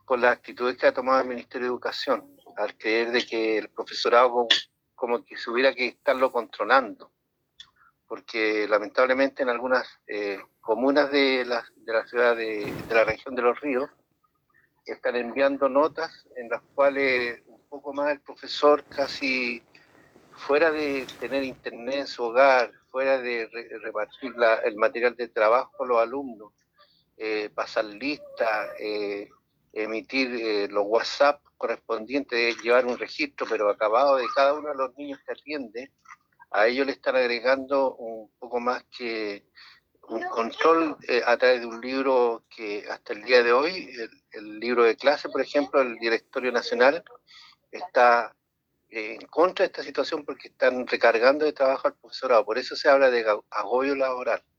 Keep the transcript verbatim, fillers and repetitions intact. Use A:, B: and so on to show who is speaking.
A: con las actitudes que ha tomado el Ministerio de Educación, al creer de que el profesorado como, como que se hubiera que estarlo controlando, porque lamentablemente en algunas eh, comunas de la, de la ciudad de, de la región de Los Ríos están enviando notas en las cuales un poco más el profesor casi fuera de tener internet en su hogar, fuera de re repartir la, el material de trabajo a los alumnos, eh, pasar listas, eh, emitir eh, los WhatsApp correspondientes, llevar un registro, pero acabado de cada uno de los niños que atiende, a ellos le están agregando un poco más que un control eh, a través de un libro que hasta el día de hoy, el, el libro de clase, por ejemplo, el Directorio Nacional, está eh, en contra de esta situación porque están recargando de trabajo al profesorado. Por eso se habla de agobio laboral.